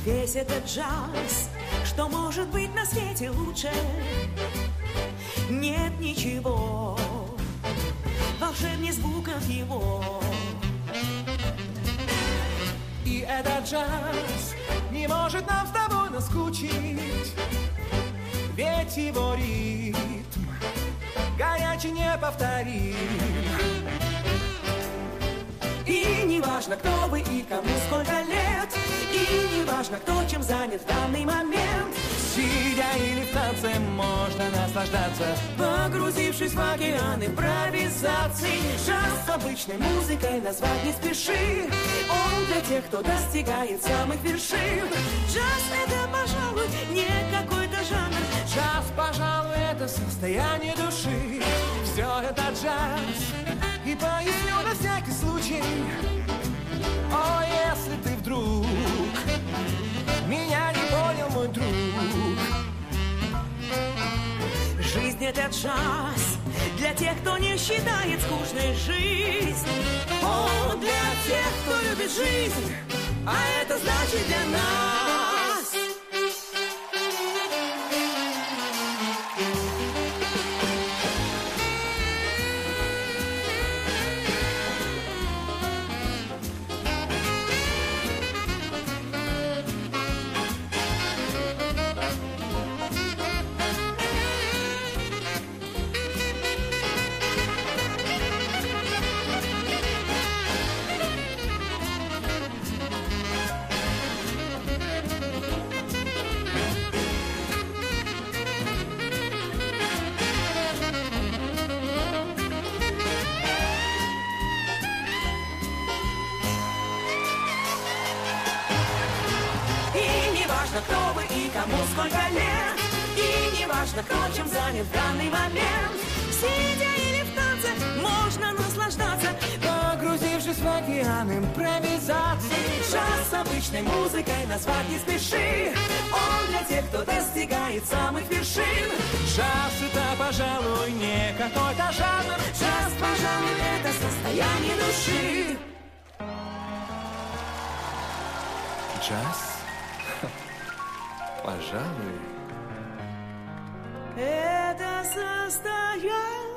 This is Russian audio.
Весь этот джаз, что может быть на свете лучше? Нет ничего волшебнее звуков его. И этот джаз не может нам с тобой наскучить, ведь его ритм горячий неповторим. И не важно, кто вы и кому сколько лет, и не важно, кто чем занят в данный момент. Сидя или в танце можно наслаждаться, погрузившись в океан импровизаций. Джаз с обычной музыкой назвать не спеши, он для тех, кто достигает самых вершин. Джаз — это, пожалуй, не какой-то жанр. Джаз, пожалуй, это состояние души. Все это джаз. И поясню на всякий случай. О, если ты вдруг меня не понял, мой друг. Жизнь — это джаз для тех, кто не считает скучной жизнь. О, для тех, кто любит жизнь, а это значит для нас. Кто вы и кому сколько лет, и не важно, кто чем занят в данный момент. Сидя или в танце можно наслаждаться, погрузившись в океан импровизации. Джаз с обычной музыкой назвать не спеши, он для тех, кто достигает самых вершин. Джаз — это, пожалуй, не какой-то жанр. Джаз, пожалуй, это состояние души. Джаз? Пожалуй. Это состояние